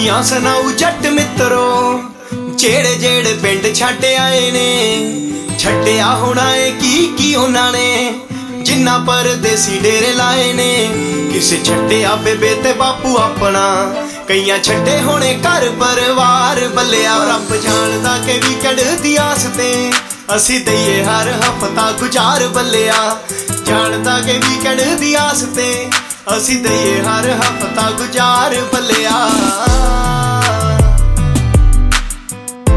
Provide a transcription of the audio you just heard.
या सुनाऊ जट मित्रो जेड़े जेड़े पिंड छड्ड आए ने छड्डिया होना है की उन्होंने जिन्ना परदेसी डेरे लाए ने। किसे छड्डिया बेबे ते बापू अपना कईयां छड्डे होने घर परिवार बल्लिया। रब जानदा के वीकेंड दी आस ते असी दईए हर हफ्ता गुजार बल्लिया। जानदा के वीकेंड दी आस ते असी दईए हर हफ्ता गुजार बल्लिया।